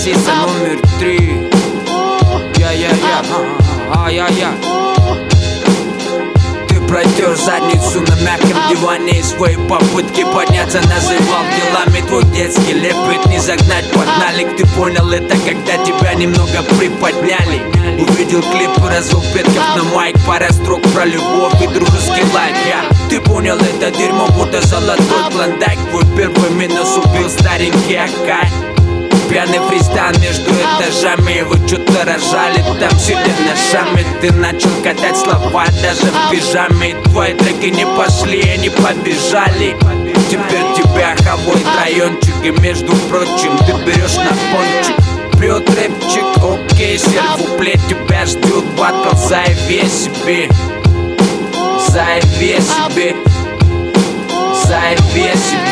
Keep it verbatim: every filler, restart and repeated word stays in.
Сиса номер три. Я-я-я, а-я-я. Ты протер задницу на мягком диване, и свои попытки подняться называл делами. Твой детский лепет не загнать под налик. Ты понял это, когда тебя немного приподняли. Увидел клип и развел предков на майк. Пара строк про любовь и дружеский лайк. Я, ты понял это дерьмо, будто золотой клондайк. Твой первый минус убил старенький Акай. Пьяный фристайл между этажами, его что-то рожали там, сидя на шаме. Ты начал катать слова даже в пижаме, и твои треки не пошли, они побежали. Теперь тебя хавает райончик, и между прочим ты берешь на пончик. Прет рэпчик, окей, сервупле, тебя ждет батл, заяве себе. Заяве себе. Заяве себе.